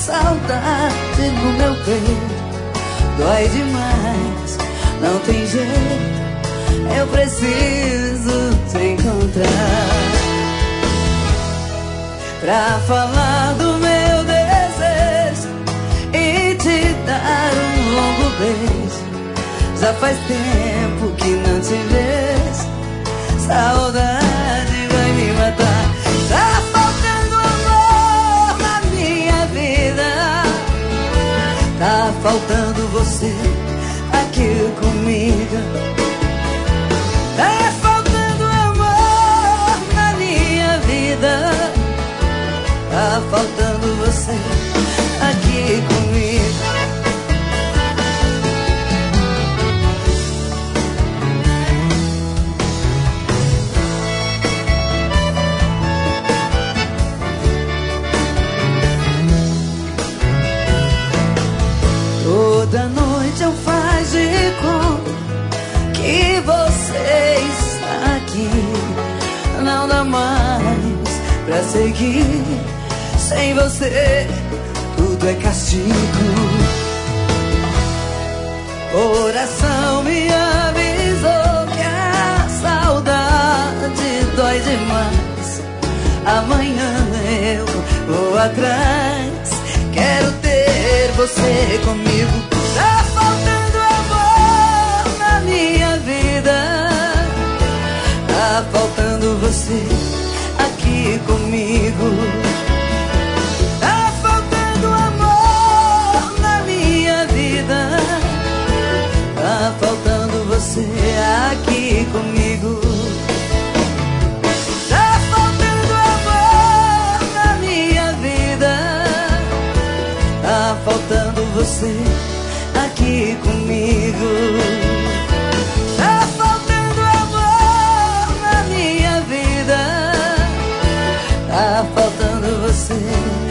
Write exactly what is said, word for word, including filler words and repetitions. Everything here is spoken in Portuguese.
saudade no meu peito dói demais, não tem jeito, eu preciso te encontrar pra falar do meu desejo e te dar um longo beijo. Já faz tempo que não te vejo, saudade vai me matar. Tá faltando amor na minha vida, tá faltando você aqui comigo. Tá faltando amor na minha vida, tá faltando você aqui comigo. Toda noite eu faço de conta que você está aqui. Não dá mais pra seguir, sem você tudo é castigo. Coração me avisou que a saudade dói demais. Amanhã eu vou atrás, quero ter você comigo. Tá faltando amor na minha vida, tá faltando você aqui comigo. Tá faltando amor na minha vida, tá faltando você aqui comigo. Tá faltando amor na minha vida, tá faltando você aqui comigo. Tá faltando amor na minha vida, tá faltando você